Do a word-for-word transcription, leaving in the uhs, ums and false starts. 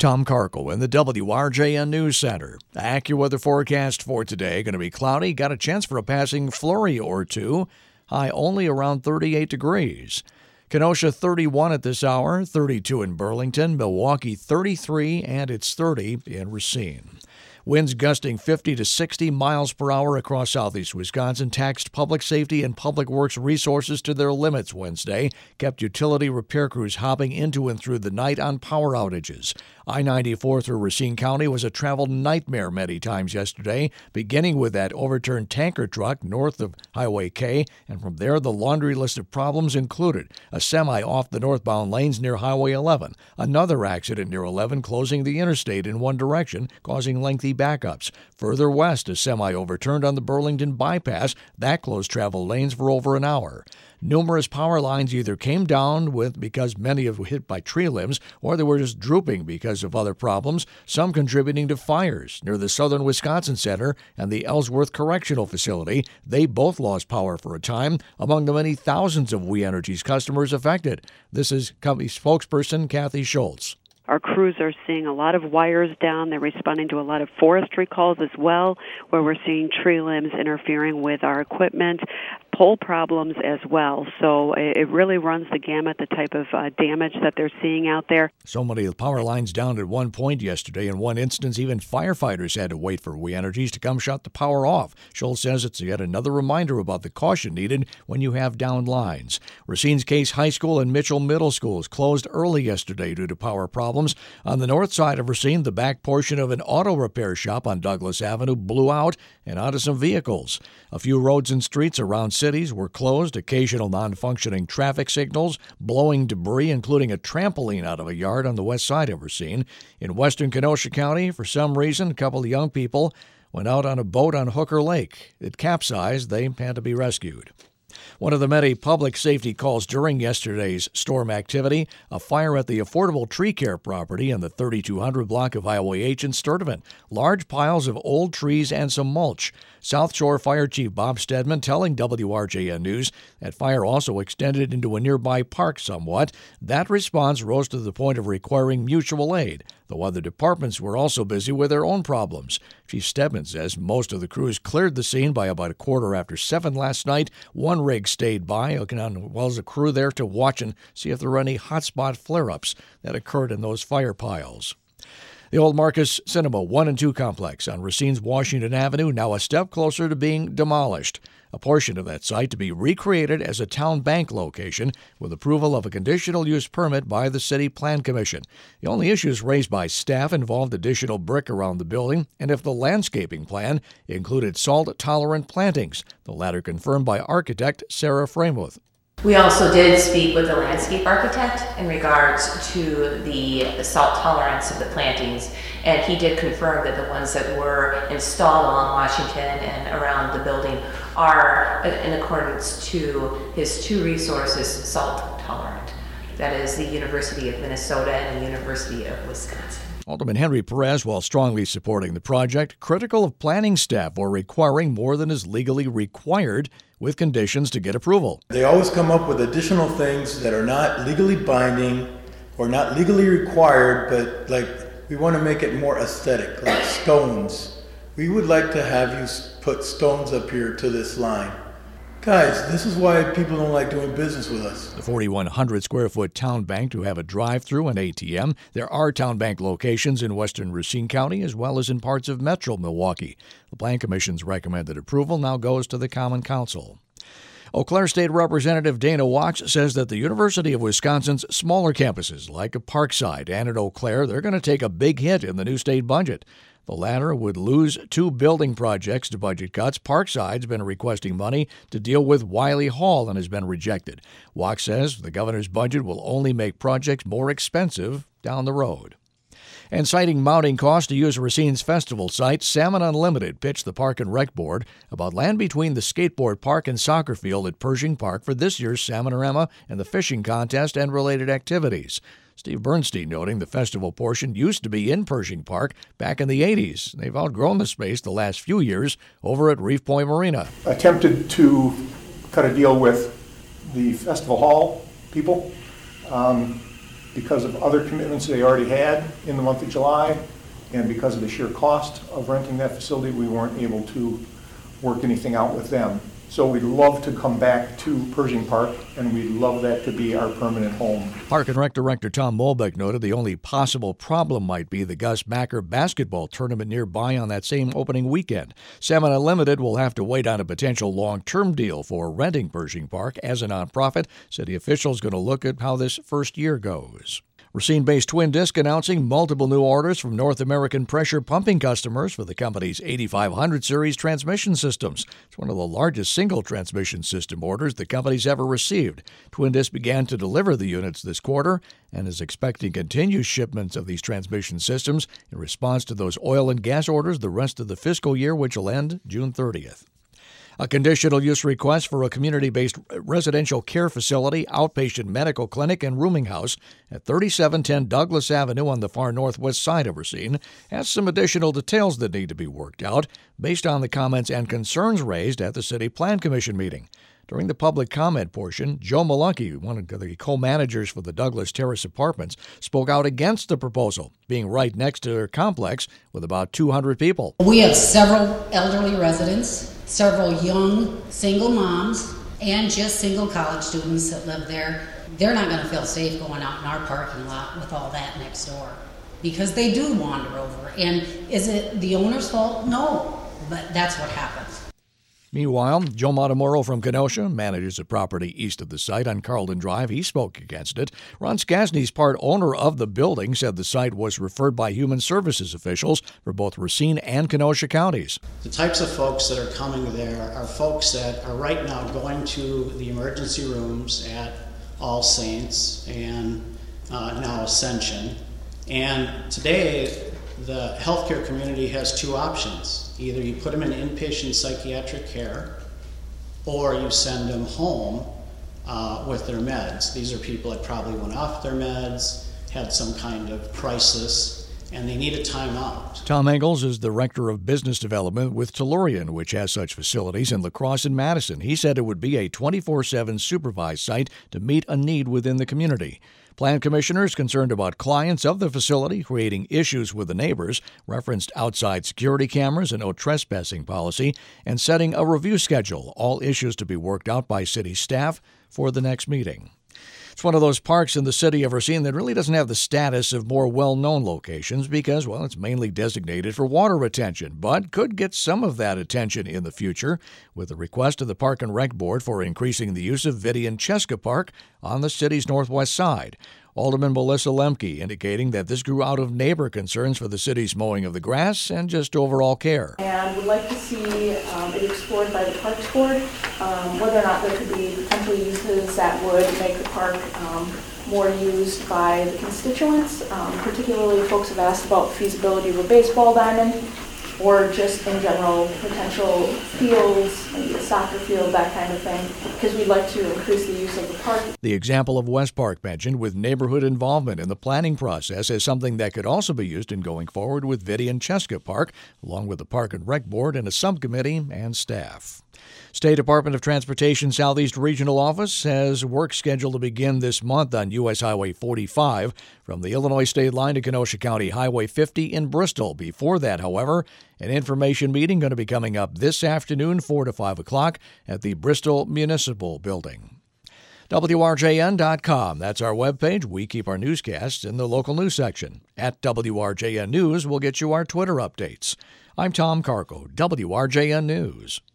Tom Karkle in the W R J N News Center. AccuWeather forecast for today, going to be cloudy. Got a chance for a passing flurry or two. High only around thirty-eight degrees. Kenosha thirty-one at this hour, thirty-two in Burlington, Milwaukee thirty-three, and it's thirty in Racine. Winds gusting fifty to sixty miles per hour across southeast Wisconsin taxed public safety and public works resources to their limits Wednesday, kept utility repair crews hopping into and through the night on power outages. I ninety-four through Racine County was a travel nightmare many times yesterday, beginning with that overturned tanker truck north of Highway K, and from there the laundry list of problems included a semi off the northbound lanes near Highway eleven, another accident near eleven closing the interstate in one direction, causing lengthy backups. Further west, a semi overturned on the Burlington bypass. That closed travel lanes for over an hour. Numerous power lines either came down with because many were hit by tree limbs, or they were just drooping because of other problems, some contributing to fires near the Southern Wisconsin Center and the Ellsworth Correctional Facility. They both lost power for a time, among the many thousands of We Energies customers affected. This is company spokesperson Kathy Schultz. Our crews are seeing a lot of wires down. They're responding to a lot of forestry calls as well, where we're seeing tree limbs interfering with our equipment, pole problems as well. So it really runs the gamut, the type of uh, damage that they're seeing out there. So many power lines down at one point yesterday. In one instance, even firefighters had to wait for We Energies to come shut the power off. Schultz says it's yet another reminder about the caution needed when you have downed lines. Racine's Case High School and Mitchell Middle Schools closed early yesterday due to power problems. On the north side of Racine, the back portion of an auto repair shop on Douglas Avenue blew out and onto some vehicles. A few roads and streets around cities were closed, occasional non-functioning traffic signals, blowing debris, including a trampoline out of a yard on the west side of Racine. In western Kenosha County, for some reason, a couple of young people went out on a boat on Hooker Lake. It capsized. They had to be rescued. One of the many public safety calls during yesterday's storm activity, a fire at the Affordable Tree Care property in the thirty-two hundred block of Highway H in Sturtevant. Large piles of old trees and some mulch. South Shore Fire Chief Bob Stedman telling W R J N News that fire also extended into a nearby park somewhat. That response rose to the point of requiring mutual aid, though other departments were also busy with their own problems. Chief Stedman says most of the crews cleared the scene by about a quarter after seven last night. One rig stayed by, looking on well as a crew there to watch and see if there were any hotspot flare-ups that occurred in those fire piles. The old Marcus Cinema one and two complex on Racine's Washington Avenue now a step closer to being demolished. A portion of that site to be recreated as a town bank location with approval of a conditional use permit by the City Plan Commission. The only issues raised by staff involved additional brick around the building and if the landscaping plan included salt-tolerant plantings, the latter confirmed by architect Sarah Framuth. We also did speak with the landscape architect in regards to the salt tolerance of the plantings, and he did confirm that the ones that were installed along Washington and around the building are in accordance to his two resources salt tolerant. That is the University of Minnesota and the University of Wisconsin. Alderman Henry Perez, while strongly supporting the project, critical of planning staff for requiring more than is legally required with conditions to get approval. They always come up with additional things that are not legally binding or not legally required, but like we want to make it more aesthetic, like stones. We would like to have you put stones up here to this line. Guys, this is why people don't like doing business with us. The forty-one hundred square foot town bank to have a drive-through and A T M. There are town bank locations in western Racine County as well as in parts of metro Milwaukee. The Plan Commission's recommended approval now goes to the Common Council. Eau Claire State Representative Dana Wachs says that the University of Wisconsin's smaller campuses like Parkside and at Eau Claire, they're going to take a big hit in the new state budget. The latter would lose two building projects to budget cuts. Parkside's been requesting money to deal with Wiley Hall and has been rejected. Wachs says the governor's budget will only make projects more expensive down the road. And citing mounting costs to use Racine's festival site, Salmon Unlimited pitched the Park and Rec Board about land between the skateboard park and soccer field at Pershing Park for this year's Salmonorama and the fishing contest and related activities. Steve Bernstein noting the festival portion used to be in Pershing Park back in the eighties. They've outgrown the space the last few years over at Reef Point Marina. Attempted to cut a deal with the festival hall people. Um, because of other commitments they already had in the month of July, and because of the sheer cost of renting that facility, we weren't able to work anything out with them. So we'd love to come back to Pershing Park, and we'd love that to be our permanent home. Park and Rec Director Tom Molbeck noted the only possible problem might be the Gus Macker basketball tournament nearby on that same opening weekend. Salmon Unlimited will have to wait on a potential long-term deal for renting Pershing Park as a nonprofit. City officials going to look at how this first year goes. Racine-based Twin Disc announcing multiple new orders from North American pressure pumping customers for the company's eighty-five hundred series transmission systems. It's one of the largest single transmission system orders the company's ever received. Twin Disc began to deliver the units this quarter and is expecting continued shipments of these transmission systems in response to those oil and gas orders the rest of the fiscal year, which will end June thirtieth. A conditional use request for a community-based residential care facility, outpatient medical clinic, and rooming house at thirty-seven ten Douglas Avenue on the far northwest side of Racine has some additional details that need to be worked out based on the comments and concerns raised at the City Plan Commission meeting. During the public comment portion, Joe Malunky, one of the co-managers for the Douglas Terrace Apartments, spoke out against the proposal, being right next to their complex with about two hundred people. We have several elderly residents, several young single moms, and just single college students that live there. They're not going to feel safe going out in our parking lot with all that next door because they do wander over. And is it the owner's fault? No, but that's what happens. Meanwhile, Joe Matamoro from Kenosha manages a property east of the site on Carlton Drive. He spoke against it. Ron Skasny's part owner of the building said the site was referred by Human Services officials for both Racine and Kenosha counties. The types of folks that are coming there are folks that are right now going to the emergency rooms at All Saints and uh, now Ascension. And today, the healthcare community has two options. Either you put them in inpatient psychiatric care or you send them home uh, with their meds. These are people that probably went off their meds, had some kind of crisis, and they need a timeout. Tom Engels is the Director of Business Development with Tellurian, which has such facilities in La Crosse and Madison. He said it would be a twenty-four seven supervised site to meet a need within the community. Plan commissioners concerned about clients of the facility creating issues with the neighbors referenced outside security cameras, a no trespassing policy, and setting a review schedule, all issues to be worked out by city staff for the next meeting. It's one of those parks in the city of Racine that really doesn't have the status of more well-known locations because, well, it's mainly designated for water retention, but could get some of that attention in the future with a request of the Park and Rec Board for increasing the use of Vidian Cheska Park on the city's northwest side. Alderman Melissa Lemke indicating that this grew out of neighbor concerns for the city's mowing of the grass and just overall care. And would like to see um, it explored by the Parks Board, um, whether or not there could be potential uses that would make the park um, more used by the constituents. Um, particularly, folks have asked about feasibility of a baseball diamond, or just in general potential fields, maybe a soccer field, that kind of thing, because we'd like to increase the use of the park. The example of West Park mentioned with neighborhood involvement in the planning process is something that could also be used in going forward with Vidian Cheska Park, along with the Park and Rec Board and a subcommittee and staff. State Department of Transportation Southeast Regional Office has work scheduled to begin this month on U S Highway forty-five from the Illinois state line to Kenosha County Highway fifty in Bristol. Before that, however, an information meeting going to be coming up this afternoon, four to five o'clock, at the Bristol Municipal Building. W R J N dot com. That's our webpage. We keep our newscasts in the local news section. At W R J N News, we'll get you our Twitter updates. I'm Tom Carco, W R J N News.